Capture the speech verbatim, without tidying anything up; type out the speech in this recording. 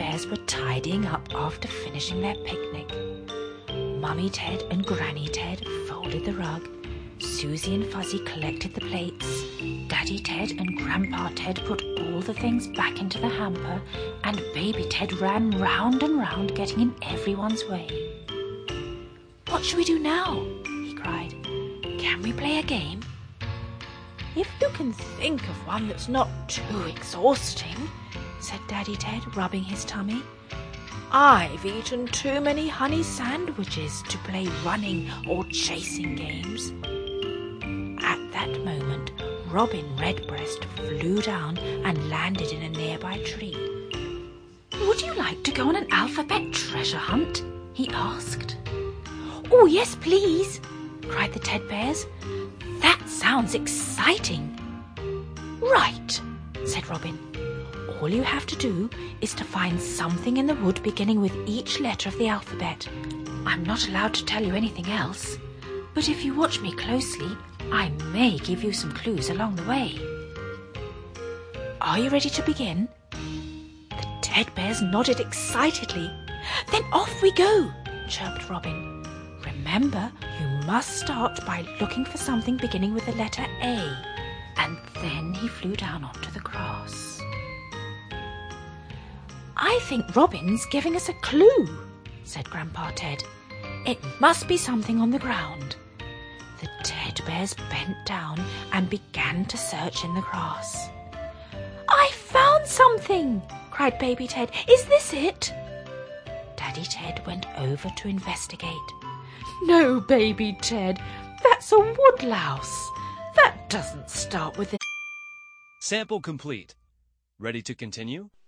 Bears were tidying up after finishing their picnic. Mummy Ted and Granny Ted folded the rug. Susie and Fuzzy collected the plates. Daddy Ted and Grandpa Ted put all the things back into the hamper, and Baby Ted ran round and round, getting in everyone's way. "What shall we do now?" he cried. "Can we play a game?" "If you can think of one that's not too exhausting," said Daddy Ted, rubbing his tummy. "I've eaten too many honey sandwiches to play running or chasing games." At that moment, Robin Redbreast flew down and landed in a nearby tree. "Would you like to go on an alphabet treasure hunt?" he asked. "Oh, yes, please," cried the Ted Bears. "That sounds exciting." "Right," said Robin. "All you have to do is to find something in the wood beginning with each letter of the alphabet. I'm not allowed to tell you anything else, but if you watch me closely, I may give you some clues along the way. Are you ready to begin?" The Ted Bears nodded excitedly. "Then off we go," chirped Robin. "Remember, you must start by looking for something beginning with the letter A." And then he flew down onto the grass. "I think Robin's giving us a clue," said Grandpa Ted. "It must be something on the ground." The Ted Bears bent down and began to search in the grass. "I found something!" cried Baby Ted. "Is this it?" Daddy Ted went over to investigate. "No, Baby Ted, that's a woodlouse. That doesn't start with a..." Sample complete. Ready to continue?